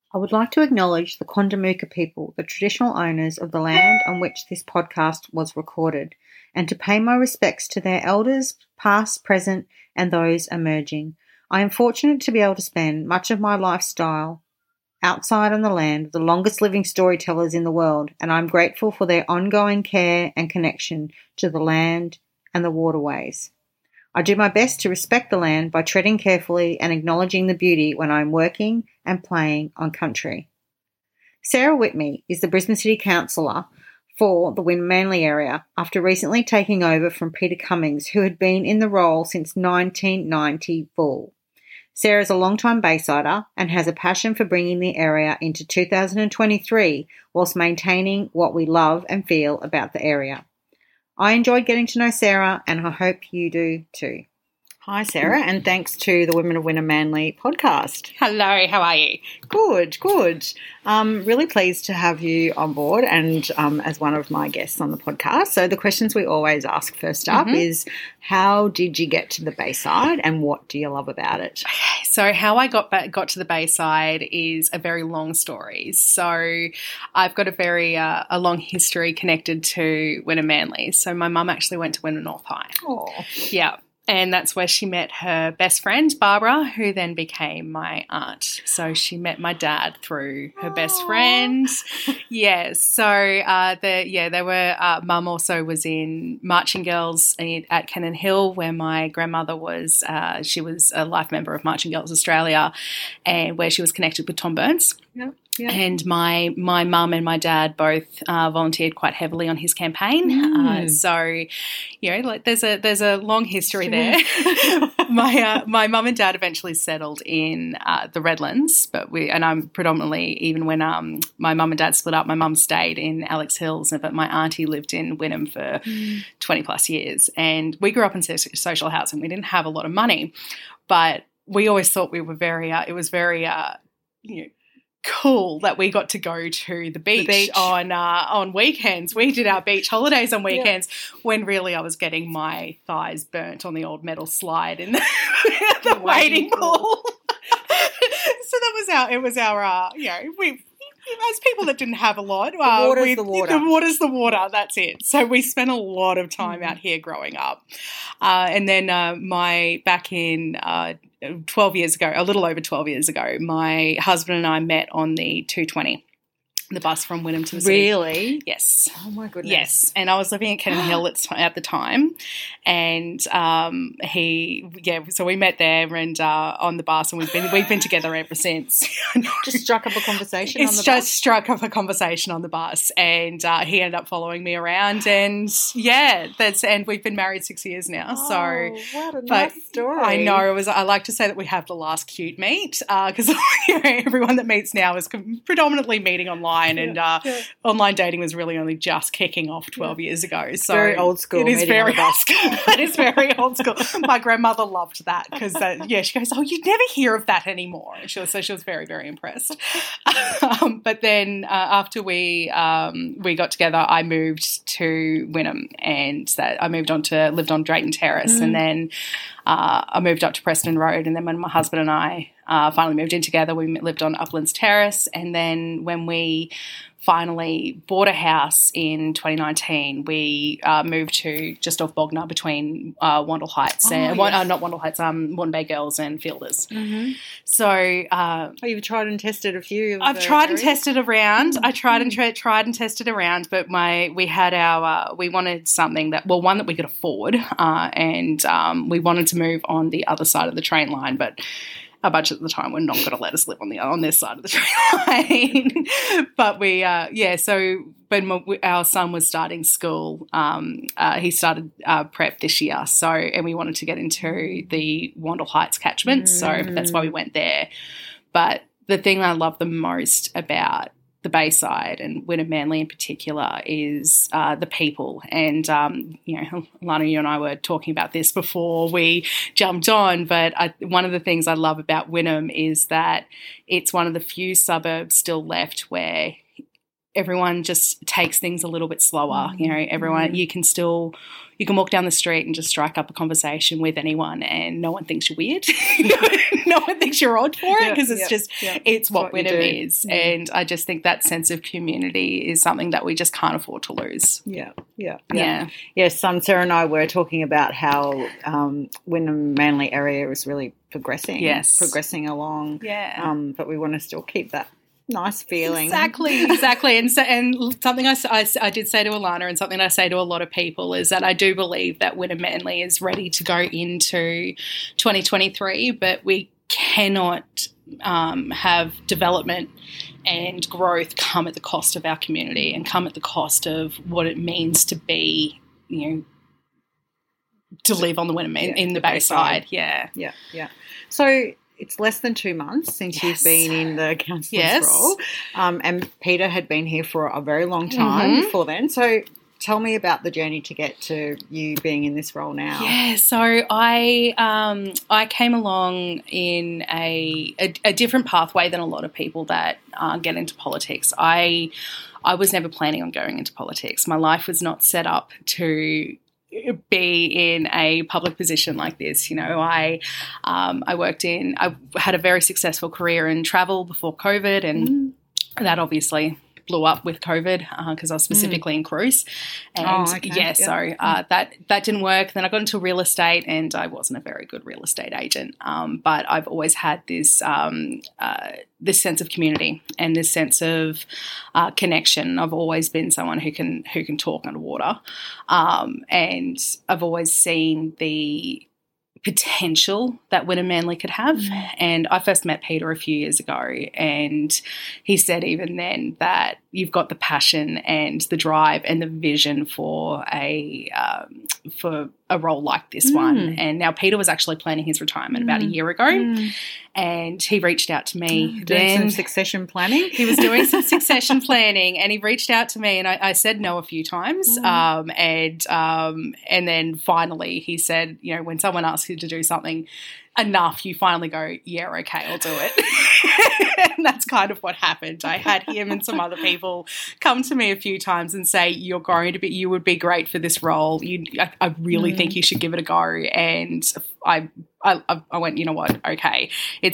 I would like to acknowledge the Kondamuka people, the traditional owners of the land on which this podcast was recorded, and to pay my respects to their elders, past, present, and those emerging. I am fortunate to be able to spend much of my lifestyle outside on the land, the longest living storytellers in the world, and I'm grateful for their ongoing care and connection to the land and the waterways. I do my best to respect the land by treading carefully and acknowledging the beauty when I'm working and playing on country. Sarah Whitney is the Brisbane City Councillor for the Wynnum Manly area after recently taking over from Peter Cummings, who had been in the role since 1994. Sarah is a long-time Baysider and has a passion for bringing the area into 2023 whilst maintaining what we love and feel about the area. I enjoyed getting to know Sarah, and I hope you do too. Hi, Sarah, and thanks to the Women of Wynnum Manly podcast. Hello, how are you? Good. Really pleased to have you on board and as one of my guests on the podcast. So the questions we always ask first up is, how did you get to the Bayside and what do you love about it? So how I got to the Bayside is a very long story. So I've got a long history connected to Wynnum Manly. So my mum actually went to Wynnum North High. Oh. Yeah. And that's where she met her best friend, Barbara, who then became my aunt. So she met my dad through her best friend. Yes. So they were. Mum also was in Marching Girls at Cannon Hill, where my grandmother was. She was a life member of Marching Girls Australia, and where she was connected with Tom Burns. Yep. Yeah. And my mum and my dad both volunteered quite heavily on his campaign. So, there's a long history there. My mum and dad eventually settled in the Redlands, and I'm predominantly, even when my mum and dad split up, my mum stayed in Alex Hills, but my auntie lived in Wynnum for 20 plus years. And we grew up in social housing. We didn't have a lot of money, but we always thought we were it was very cool that we got to go to the beach. On weekends. We did our beach holidays on weekends when really I was getting my thighs burnt on the old metal slide in the wading pool. So that was our we as people that didn't have a lot. The water's the water. The water's the water, that's it. So we spent a lot of time out here growing up. And then back in 12 years ago, a little over 12 years ago, my husband and I met on the 220. The bus from Wynnum to the city. Really? Yes. Oh, my goodness. Yes. And I was living at Cannon Hill at the time. And so we met there and on the bus, and we've been together ever since. Just struck up a conversation on the bus? It's just struck up a conversation on the bus, and he ended up following me around, and and we've been married 6 years now. Oh, what a nice story. I know. I like to say that we have the last cute meet because everyone that meets now is predominantly meeting online. And online dating was really only just kicking off 12 years ago. So very old school. It is very old school. It is very old school. My grandmother loved that because, she goes, "Oh, you'd never hear of that anymore." And she was very, very impressed. But then after we got together, I moved to Wynnum, and I lived on Drayton Terrace, and then I moved up to Preston Road, and then when my husband and I finally moved in together, we lived on Uplands Terrace, and then when we finally bought a house in 2019, we moved to just off Bognor between Wandle Heights not Wandle Heights, Moreton Bay Girls and Fielders. Mm-hmm. So you've tried and tested a few. I've tried and tested around. I tried and tested around, but we wanted something one that we could afford, and we wanted to move on the other side of the train line, but our budget at the time were not going to let us live on this side of the train line. But when our son was starting school, he started prep this year, and we wanted to get into the Wandle Heights catchment, so that's why we went there. But the thing I love the most about the Bayside and Wynnum Manly in particular is the people. And, Lana, you and I were talking about this before we jumped on, but one of the things I love about Wynnum is that it's one of the few suburbs still left where everyone just takes things a little bit slower. You know, everyone, you can walk down the street and just strike up a conversation with anyone and no one thinks you're weird. No one thinks you're odd for it because it's what Wynnum is. And I just think that sense of community is something that we just can't afford to lose. Yeah. Yes, Sarah and I were talking about how Wynnum Manly area is really progressing along. Yeah. But we want to still keep that nice feeling. Exactly. And something I did say to Alana, and something I say to a lot of people, is that I do believe that Wynnum Manly is ready to go into 2023, but we cannot have development and growth come at the cost of our community and come at the cost of what it means to be, you know, to live on the Wynnum in the Bayside. Yeah. So it's less than 2 months since you've been in the councillor's role, and Peter had been here for a very long time before then. So tell me about the journey to get to you being in this role now. Yeah, so I came along in a different pathway than a lot of people that get into politics. I was never planning on going into politics. My life was not set up to be in a public position like this. You know, I had a very successful career in travel before COVID, and that obviously blew up with COVID because I was specifically in cruise. And so that didn't work. Then I got into real estate, and I wasn't a very good real estate agent. But I've always had this this sense of community and this sense of connection. I've always been someone who can talk underwater, and I've always seen the potential that Wynnum Manly could have. And I first met Peter a few years ago, and he said even then that you've got the passion and the drive and the vision for a role like this one. And now Peter was actually planning his retirement about a year ago, and he reached out to me. Doing some succession planning? He was doing some succession planning, and he reached out to me, and I said no a few times. And then finally he said, you know, when someone asks you to do something enough, you finally go, yeah, okay, I'll do it. And that's kind of what happened. I had him and some other people come to me a few times and say, you would be great for this role. I really think you should give it a go. And I went, you know what? Okay.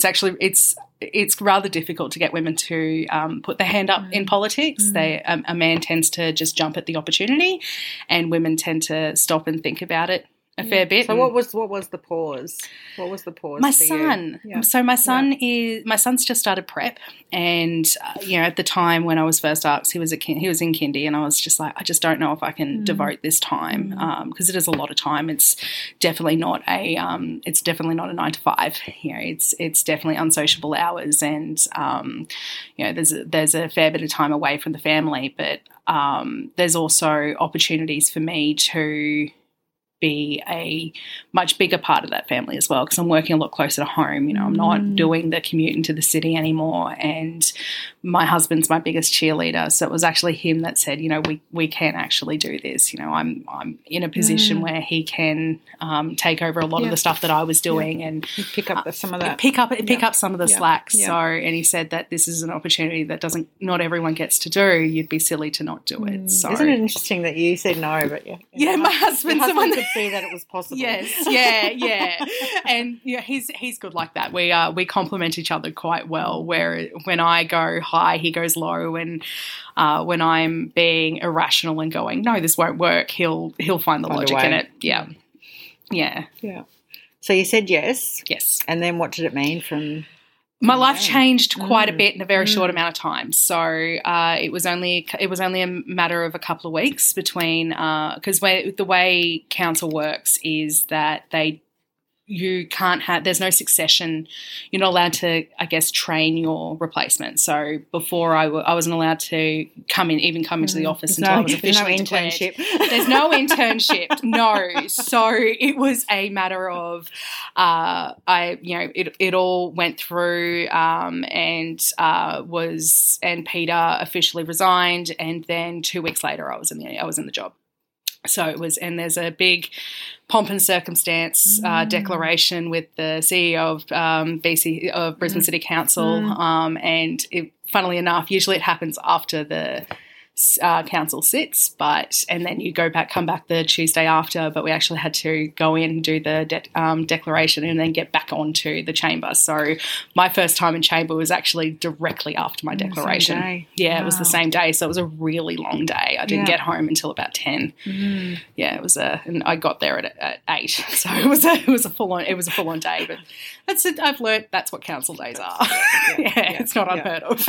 It's rather difficult to get women to put their hand up in politics. A man tends to just jump at the opportunity, and women tend to stop and think about it a fair bit. So what was the pause? What was the pause? My son. Yeah. So my son's just started prep, and you know, at the time when I was first asked, he was in kindy, and I was just like, I just don't know if I can devote this time because it is a lot of time. It's definitely not a 9 to 5. You know, it's definitely unsociable hours, and you know, there's a fair bit of time away from the family, but there's also opportunities for me to be a much bigger part of that family as well, because I'm working a lot closer to home. You know, I'm not doing the commute into the city anymore, and my husband's my biggest cheerleader. So it was actually him that said, you know, we can actually do this. You know, I'm in a position where he can take over a lot of the stuff that I was doing and pick up some of that, pick up some of the slack. So, and he said that this is an opportunity that not everyone gets to do. You'd be silly to not do it. So isn't it interesting that you said no, but my husband's the one could see that it was possible. Yes, yeah. And yeah, he's good like that. We complement each other quite well, where when I go high, he goes low, and when I'm being irrational and going, no, this won't work, he'll find the logic in it. Yeah. So you said yes. Yes. And then what did it mean from my life changed quite a bit in a very short amount of time. So it was only a matter of a couple of weeks between because the way council works is that you can't have, there's no succession. You're not allowed to, I guess, train your replacement. So before I wasn't allowed to come into the office until I was officially declared. There's no internship. No. So it was a matter of, it all went through and Peter officially resigned, and then 2 weeks later I was in the job. So it was, and there's a big pomp and circumstance declaration with the CEO of Brisbane City Council, and funnily enough, usually it happens after the council sits, and then you come back the Tuesday after, but we actually had to go in and do the declaration and then get back onto the chamber. So my first time in chamber was actually directly after my declaration. Same day. Yeah, wow. It was the same day, so it was a really long day. I didn't get home until about 10. Mm. Yeah, it was and I got there at 8, so it was a full on day. But that's it. I've learnt that's what council days are. It's not unheard of.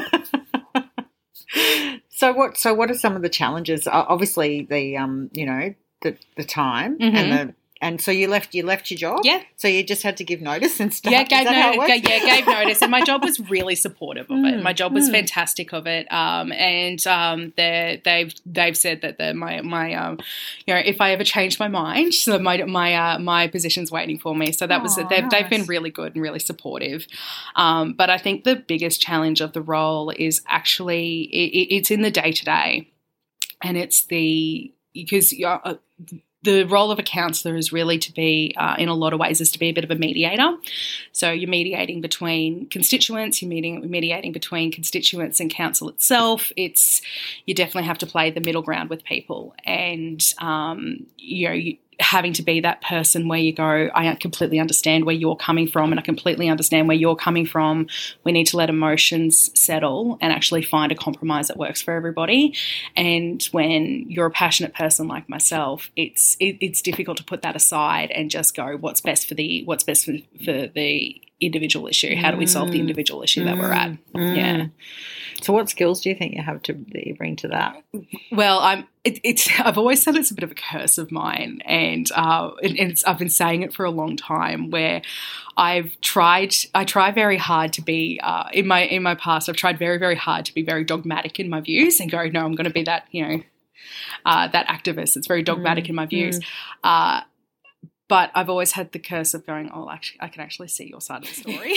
So what are some of the challenges? Obviously, the the time and so you left your job. Yeah. So you just had to give notice and stuff. Yeah, gave notice, and my job was really supportive of it. My job was fantastic of it, and they've said that my if I ever change my mind, so my position's waiting for me. So that was they've been really good and really supportive. But I think the biggest challenge of the role is actually it's in the day-to-day, and it's because the role of a counsellor is really to be, in a lot of ways, is to be a bit of a mediator. So you're mediating between constituents, you're mediating between constituents and council itself. You definitely have to play the middle ground with people, and having to be that person where you go, I completely understand where you're coming from, and I completely understand where you're coming from. We need to let emotions settle and actually find a compromise that works for everybody. And when you're a passionate person like myself, it's difficult to put that aside and just go, what's best for the individual issue? How do we solve the individual issue that we're at? Yeah. So what skills do you think you have that you bring to that? Well, I've always said it's a bit of a curse of mine, and I've been saying it for a long time, where I try very hard to be in my past. I've tried very, very hard to be very dogmatic in my views and go, no, I'm going to be that that activist. It's very dogmatic in my views. But I've always had the curse of going, oh, actually, I can actually see your side of the story.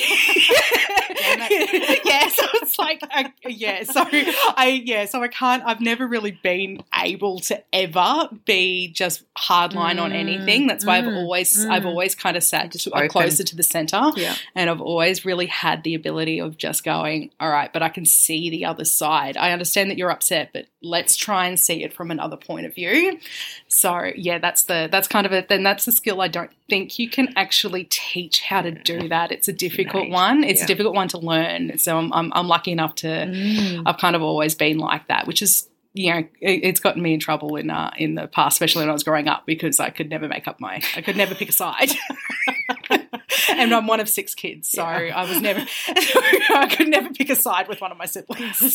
Yeah, so it's like, so I can't, I've never really been able to ever be just hardline on anything. That's why I've always kind of sat closer to the centre, and I've always really had the ability of just going, all right, but I can see the other side. I understand that you're upset, but let's try and see it from another point of view. So yeah, that's the skill I don't think you can actually teach how to do that. It's a difficult one. It's a difficult one to learn. So I'm lucky enough to I've kind of always been like that, which is, it's gotten me in trouble in the past, especially when I was growing up, because I could never pick a side. And I'm one of 6 kids, so I could never pick a side with one of my siblings.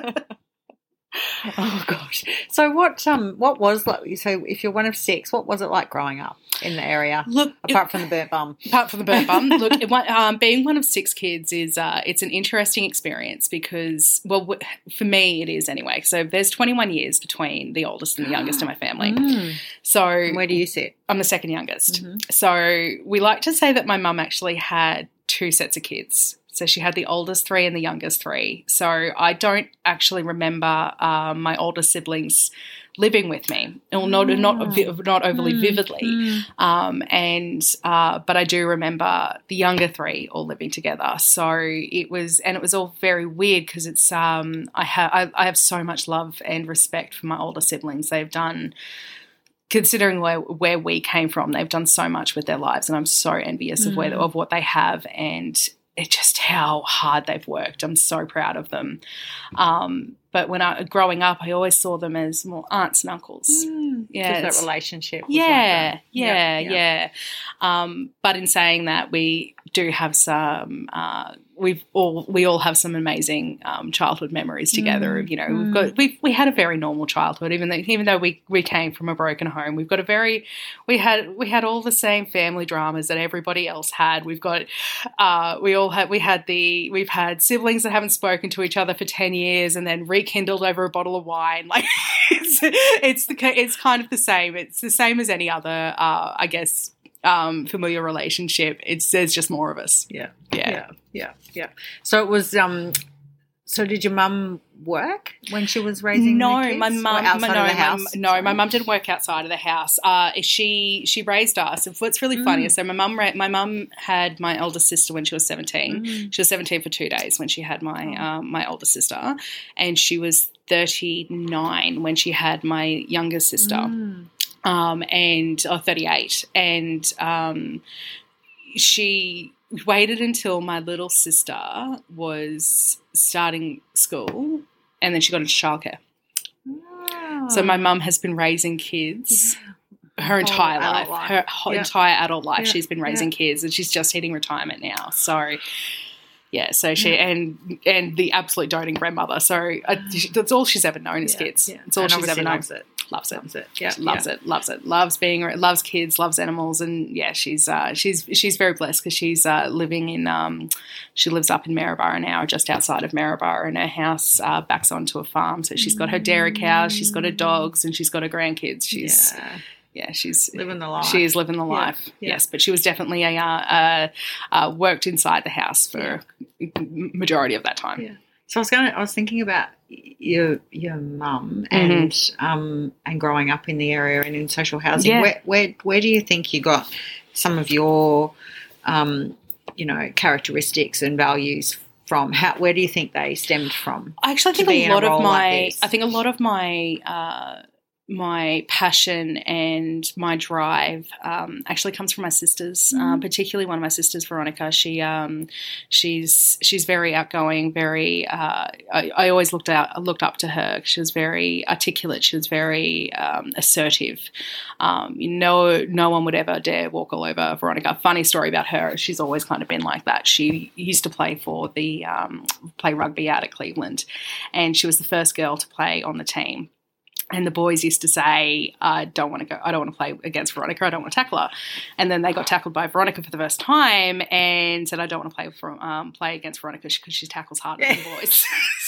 Oh gosh! So what was like? So if you're one of 6, what was it like growing up in the area? Look, apart from the burnt bum. Look, being one of 6 kids is it's an interesting experience because, well, for me it is anyway. So there's 21 years between the oldest and the youngest in my family. So where do you sit? I'm the second youngest. So we like to say that my mum actually had 2 sets of kids. So she had the oldest 3 and the youngest 3. So I don't actually remember my older siblings living with me, or not overly vividly. But I do remember the younger 3 all living together. So it was all very weird because it's I have so much love and respect for my older siblings. They've done, considering where we came from, they've done so much with their lives, and I'm so envious of what they have, and it's just how hard they've worked. I'm so proud of them. But when growing up, I always saw them as more aunts and uncles. Yeah, that relationship. Yeah. But in saying that, we do have some. We all have some amazing childhood memories together. We had a very normal childhood, even though we came from a broken home. We had all the same family dramas that everybody else had. We've had siblings that haven't spoken to each other for 10 years and then rekindled over a bottle of wine. Like it's kind of the same. It's the same as any other, I guess, familiar relationship. There's just more of us. Yeah. So it was. So did your mum work when she was raising no, the kids? My mum, outside of the house? My mum didn't work outside of the house. She raised us. And what's really funny is, so my mum had my older sister when she was 17. She was 17 for 2 days when she had my older sister, and she was 39 when she had my younger sister, and 38, and she waited until my little sister was starting school, and then she got into childcare. Oh. So my mum has been raising kids her entire life. Her entire adult life. She's been raising kids, and she's just hitting retirement now. So yeah, so she and the absolute doting grandmother. So that's all she's ever known is kids. Yeah. It's all she's ever known. Loves it. Yeah, loves it. Loves kids, loves animals, and she's very blessed because she's living in she lives up in Maryborough now, just outside of Maryborough, and her house backs onto a farm. So she's got her dairy cows, she's got her dogs, and she's got her grandkids. She's living the life. She is living the life. Yeah. Yes, but she was definitely worked inside the house for majority of that time. Yeah. So I was thinking about your mum and growing up in the area and in social housing. Yeah. Where do you think you got some of your characteristics and values from? Where do you think they stemmed from? I actually think a lot of my passion and my drive actually comes from my sisters, particularly one of my sisters, Veronica. She's very outgoing, very I always looked up to her. She was very articulate. She was very assertive. No one would ever dare walk all over Veronica. Funny story about her, she's always kind of been like that. She used to play for play rugby out at Cleveland, and she was the first girl to play on the team. And the boys used to say, I don't want to play against Veronica. I don't want to tackle her. And then they got tackled by Veronica for the first time and said, I don't want to play against Veronica because she tackles harder than the boys.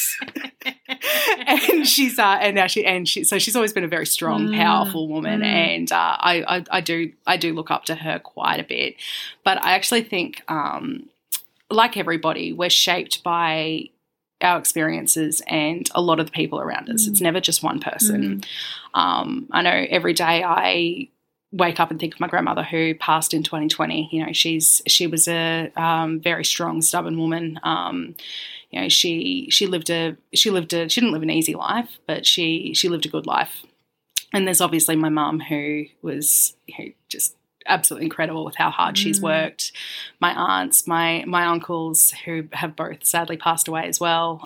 And so she's always been a very strong, powerful woman. And I do look up to her quite a bit. But I actually think, like everybody, we're shaped by our experiences and a lot of the people around us. It's never just one person. I know every day I wake up and think of my grandmother who passed in 2020. She was a very strong, stubborn woman. She didn't live an easy life, but she lived a good life. And there's obviously my mum who was just absolutely incredible with how hard she's worked. My aunts, my uncles who have both sadly passed away as well.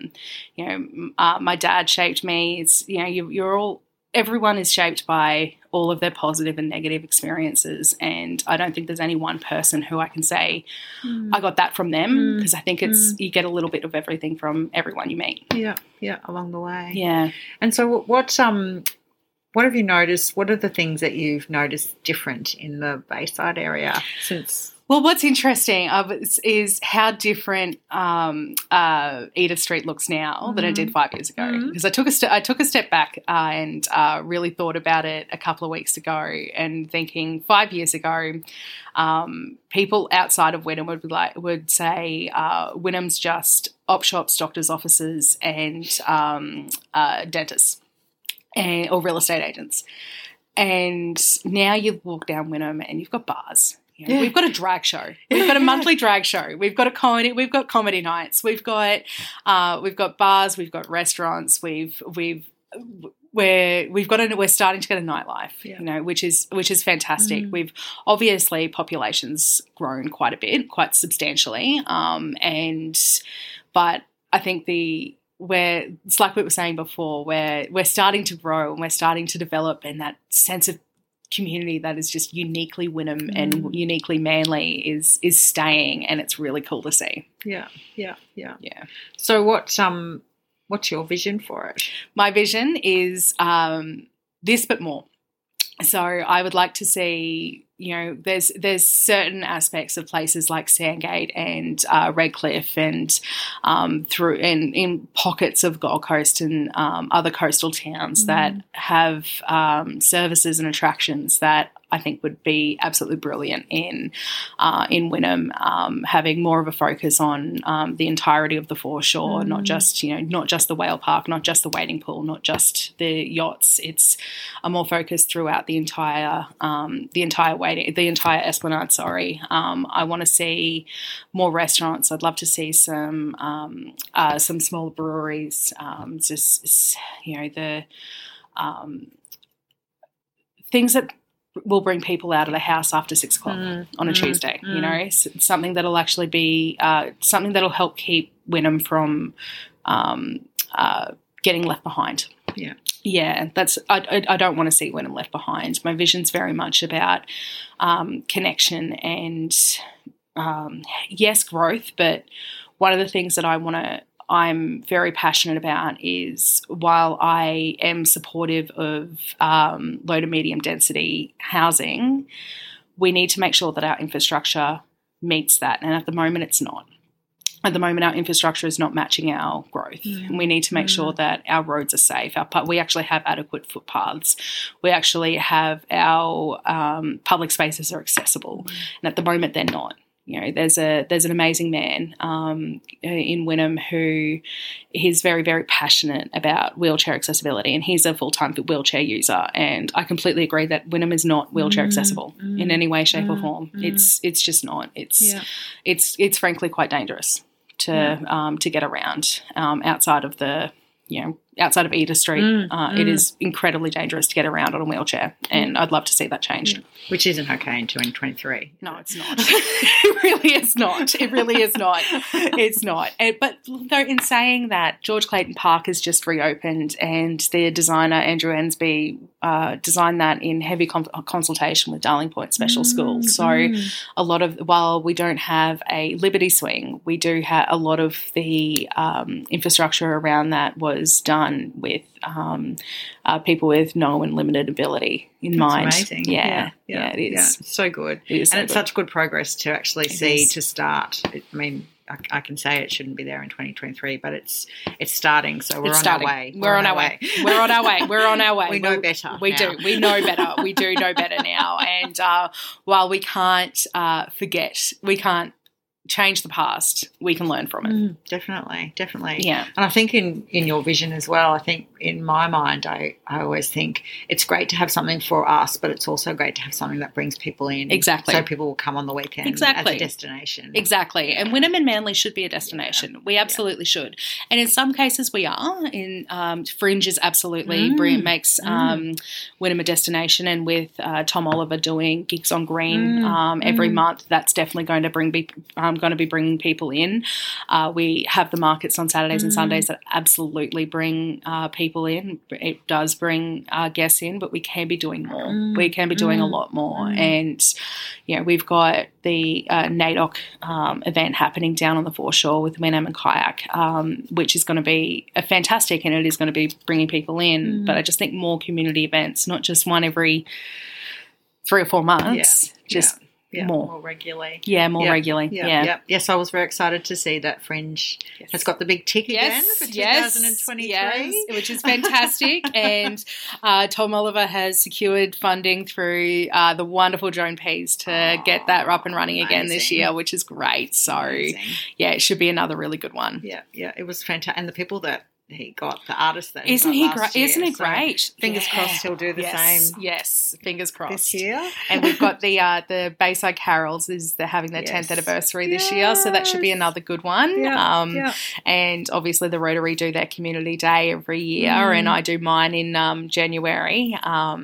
My dad shaped me. It's, everyone is shaped by all of their positive and negative experiences, and I don't think there's any one person who I can say I got that from them, because I think you get a little bit of everything from everyone you meet. Yeah, along the way. Yeah. And so what have you noticed? What are the things that you've noticed different in the Bayside area since? Well, what's interesting is how different Edith Street looks now than it did 5 years ago. Because I took a step back and really thought about it a couple of weeks ago, and thinking 5 years ago, people outside of Wynnum would say Wynnum's just op shops, doctors' offices, and dentists. Or real estate agents. And now you walk down Wynnum and you've got bars. We've got a drag show. We've got a monthly drag show. We've got comedy nights. We've got bars. We've got restaurants. We're starting to get a nightlife, which is fantastic. We've obviously population's grown quite a bit, quite substantially, but I think it's like we were saying before, we're starting to grow and we're starting to develop, and that sense of community that is just uniquely Wynnum and uniquely Manly is staying, and it's really cool to see. Yeah. So what's your vision for it? My vision is this but more. So I would like to see, there's certain aspects of places like Sandgate and Redcliffe and in pockets of Gold Coast and other coastal towns that have services and attractions that I think would be absolutely brilliant in Wynnum, having more of a focus on the entirety of the foreshore, not just the whale park, not just the wading pool, not just the yachts. It's a more focus throughout the entire Esplanade. Sorry, I want to see more restaurants. I'd love to see some small breweries. The things that will bring people out of the house after 6 o'clock on a Tuesday. Something that'll actually be something that'll help keep Wynnum from getting left behind. Yeah, that's. I don't want to see Wynnum left behind. My vision's very much about connection and yes, growth. But one of the things that I'm very passionate about is, while I am supportive of low to medium density housing, we need to make sure that our infrastructure meets that. And at the moment, it's not. At the moment, our infrastructure is not matching our growth. We need to make sure that our roads are safe. We actually have adequate footpaths. We actually have our public spaces are accessible. And at the moment, they're not. There's an amazing man in Wynnum who is very, very passionate about wheelchair accessibility, and he's a full-time wheelchair user. And I completely agree that Wynnum is not wheelchair accessible in any way, shape, or form. It's just not. It's frankly quite dangerous to get around outside of Eder Street. It is incredibly dangerous to get around on a wheelchair, and I'd love to see that changed. Which isn't okay in 2023. No, it's not. It really is not. It really is not. It's not. But though, in saying that, George Clayton Park has just reopened, and their designer, Andrew Ensby, designed that in heavy consultation with Darling Point Special School. So while we don't have a Liberty Swing, we do have a lot of the infrastructure around that was done with people with no and limited ability in mind. Amazing. Yeah, it is. Yeah, so good. It's such good progress to actually see to start. I can say it shouldn't be there in 2023, but it's starting. So we're on our way. We're on our way. We're on our way. We're on our way. We know better. We do. We know better. We do know better now. And while we can't forget, we can't change the past, we can learn from it. Definitely. Yeah. And I think in your vision as well, I think in my mind, I always think it's great to have something for us, but it's also great to have something that brings people in. Exactly. So people will come on the weekend as a destination. Exactly. And Wynnum and Manly should be a destination. We absolutely should. And in some cases we are. In Fringe is absolutely makes Wynnum a destination, and with Tom Oliver doing Gigs on Green every month, that's definitely going to be bringing people in. We have the markets on Saturdays and Sundays that absolutely bring people in. It does bring guests in, but we can be doing more. We can be doing a lot more. And we've got the NAIDOC event happening down on the foreshore with Wynnum and Kayak, which is going to be fantastic, and it is going to be bringing people in. But I just think more community events, not just one every 3 or 4 months, more regularly. Yeah, more regularly. Yeah. Yes, I was very excited to see that Fringe has got the big tick again for 2023. Which is fantastic. And Tom Oliver has secured funding through the wonderful Joan Pease to get that up and running again this year, which is great. So, it should be another really good one. Yeah, it was fantastic. And the people that he got, the artist that isn't he great? Isn't he great? Fingers crossed he'll do the same. Yes, fingers crossed this year. And we've got the Bayside Carols they're having their 10th anniversary this year, so that should be another good one. And obviously the Rotary do their community day every year, and I do mine in January.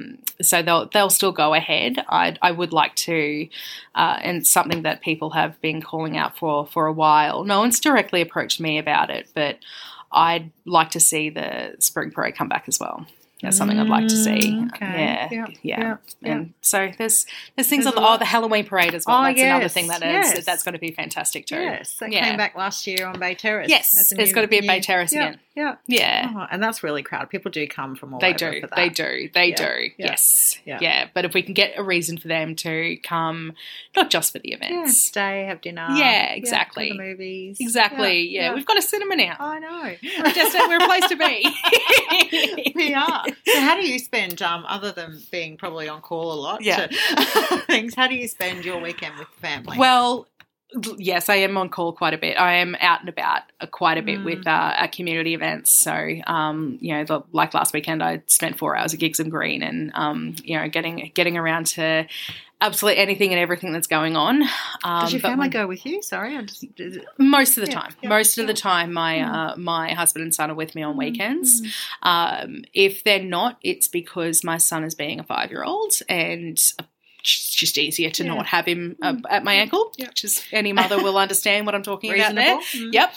So they'll still go ahead. I would like to, and something that people have been calling out for a while. No one's directly approached me about it, but I'd like to see the Spring Parade come back as well. That's something I'd like to see. Okay. Yeah. And so there's things on the Halloween Parade as well. That's another thing that's going to be fantastic too. Yes, that came back last year on Bay Terrace. Yes, it's got to be at Bay Terrace again. Yeah. Yeah. Oh, and that's really crowded. People do come from all They over do. for that. They do. They Yeah. do. Yeah. Yes. Yeah. Yeah. But if we can get a reason for them to come, not just for the Yeah, events. stay, have dinner. Yeah, exactly. Go to the movies. Exactly. Yeah. We've got a cinema now. I know. We're a place to be. We are. So how do you spend, other than being probably on call a lot, Yeah. things, how do you spend your weekend with family? Well, yes, I am on call quite a bit. I am out and about quite a bit with at community events. So, like last weekend, I spent 4 hours at Gixham Green and, getting around to absolutely anything and everything that's going on. Does your family go with you? Sorry, most of the time. Yeah, Most of the time, my husband and son are with me on weekends. If they're not, it's because my son is being a 5-year-old and it's just easier to not have him at my ankle, which is any mother will understand what I'm talking about there. Yep.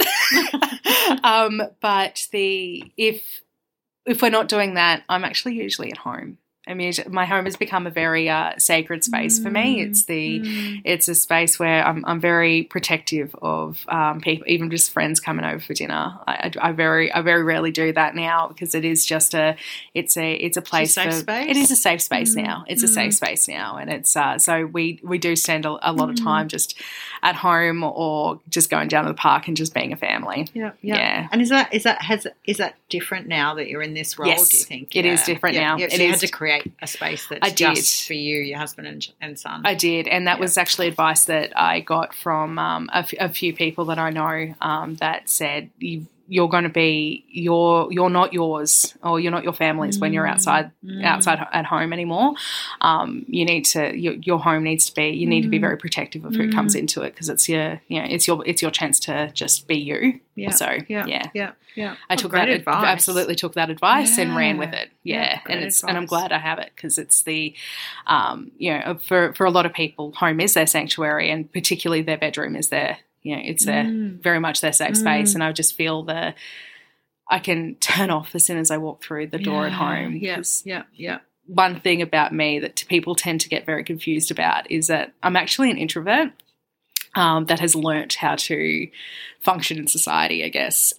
But if we're not doing that, I'm actually usually at home. I mean, my home has become a very sacred space for me. It's a space where I'm very protective of people, even just friends coming over for dinner. I very rarely do that now because it is just it's a place safe space. It is a safe space now. It's a safe space now, and it's so we do spend a lot of time just at home or just going down to the park and just being a family. Yeah. And is that different now that you're in this role? Yes, do you think it is different now? Yeah, so you had to create a space that's just for you, your husband and son. I did, and that was actually advice that I got from a few people that I know that said you're going to be you're not yours or you're not your family's when you're outside at home anymore. You need to your home needs to be you need to be very protective of who comes into it because it's your chance to just be you. Yeah. So I took that advice. Absolutely took that advice and ran with it. And I'm glad I have it because it's the for a lot of people home is their sanctuary and particularly their bedroom is their it's very much their safe space, and I just feel I can turn off as soon as I walk through the door at home. Yeah. One thing about me that people tend to get very confused about is that I'm actually an introvert that has learnt how to function in society, I guess.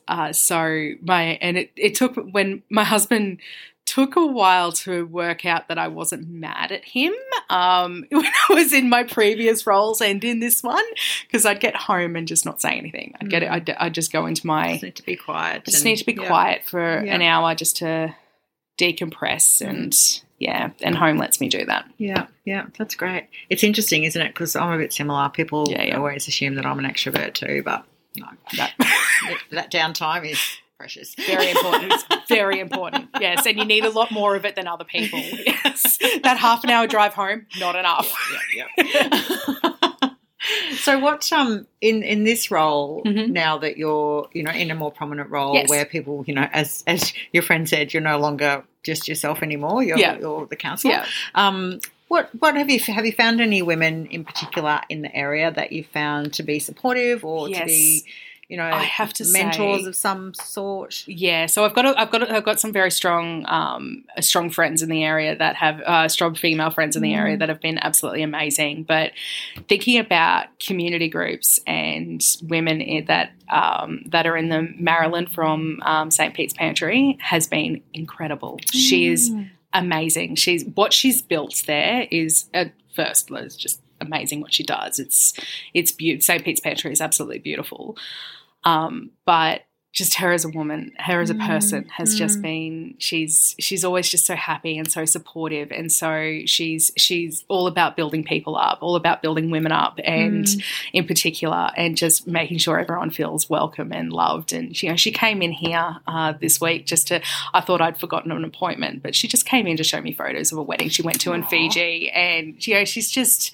It took when my husband took a while to work out that I wasn't mad at him when I was in my previous roles and in this one because I'd get home and just not say anything. I'd just go into my... Just need to be quiet. I just need to be quiet for an hour just to decompress and home lets me do that. Yeah, that's great. It's interesting, isn't it? Because I'm a bit similar. People always assume that I'm an extrovert too, but no, that downtime is... precious. Very important. It's very important. Yes, and you need a lot more of it than other people. Yes. That half an hour drive home, not enough. Yeah. So what in this role now that you're in a more prominent role where people as your friend said you're no longer just yourself anymore, you're the counsellor. What have you found any women in particular in the area that you found to be supportive or to be I have to mentors of some sort. Yeah, so I've got some very strong friends in the area that have strong female friends in the area that have been absolutely amazing. But thinking about community groups and women that are in the Marilyn from St. Pete's Pantry has been incredible. She is amazing. What she's built there is first. It's just amazing what she does. It's beautiful. St. Pete's Pantry is absolutely beautiful. But just her as a woman, her as a person has just been, she's always just so happy and so supportive. And so she's all about building people up, all about building women up and in particular, and just making sure everyone feels welcome and loved. And, she came in here, this week I thought I'd forgotten an appointment, but she just came in to show me photos of a wedding she went to in Fiji. And, she's just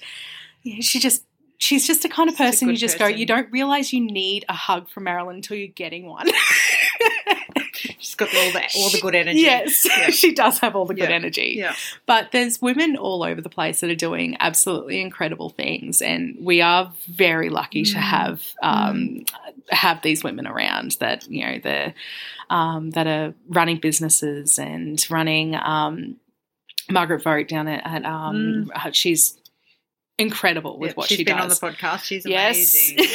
the kind of person you just go, you don't realise you need a hug from Marilyn until you're getting one. She's got all the good energy. Yes, she does have all the good energy. Yeah. But there's women all over the place that are doing absolutely incredible things, and we are very lucky to have these women around that that are running businesses and running. Margaret Vogt down at she's incredible with what she does. She's been on the podcast. She's yes. amazing.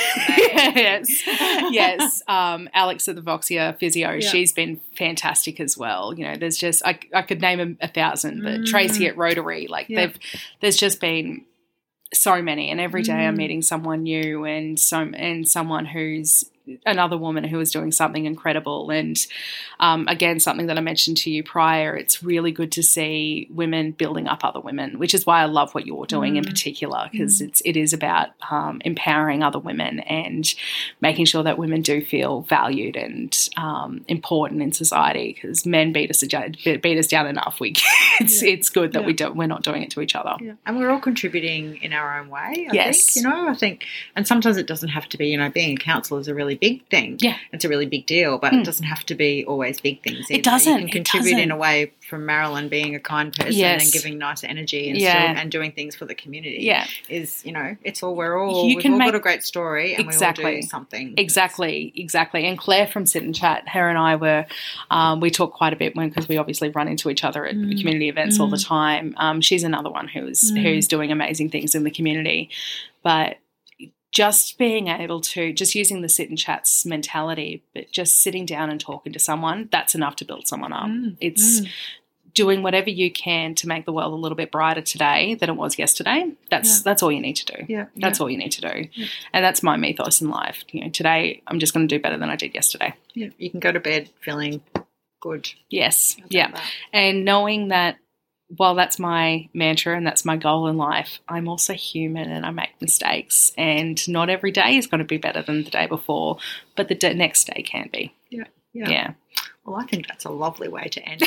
Yes. Alex at the Voxia Physio, she's been fantastic as well. You know, there's just I could name 1,000, but Tracy at Rotary, there's just been so many, and every day I'm meeting someone new and someone who's another woman who is doing something incredible. And again, something that I mentioned to you prior, it's really good to see women building up other women, which is why I love what you're doing in particular, because it is about empowering other women and making sure that women do feel valued and important in society, because men beat us down enough. It's good that we're not doing it to each other. Yeah. And we're all contributing in our own way, I think, and sometimes it doesn't have to be, being a counsellor is a really big thing. Yeah. It's a really big deal, but it doesn't have to be always big things either. It doesn't. You can contribute in a way from Marilyn being a kind person and giving nice energy and doing things for the community. Yeah. We've all got a great story and we all do something. Exactly. And Claire from Sit and Chat, her and I were, we talk quite a bit because we obviously run into each other at community events all the time. She's another one who's doing amazing things in the community. But just being able to, just using the Sit and Chats mentality, but just sitting down and talking to someone, that's enough to build someone up. It's doing whatever you can to make the world a little bit brighter today than it was yesterday. That's all you need to do. Yeah. That's all you need to do. Yeah. And that's my ethos in life. Today I'm just going to do better than I did yesterday. Yeah. You can go to bed feeling good. Yes. Yeah. And knowing that while that's my mantra and that's my goal in life, I'm also human and I make mistakes, and not every day is going to be better than the day before, but the next day can be. Yeah. Well, I think that's a lovely way to end the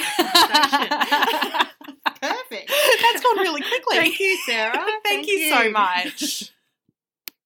conversation. Perfect. That's gone really quickly. Thank you, Sarah. Thank you so much.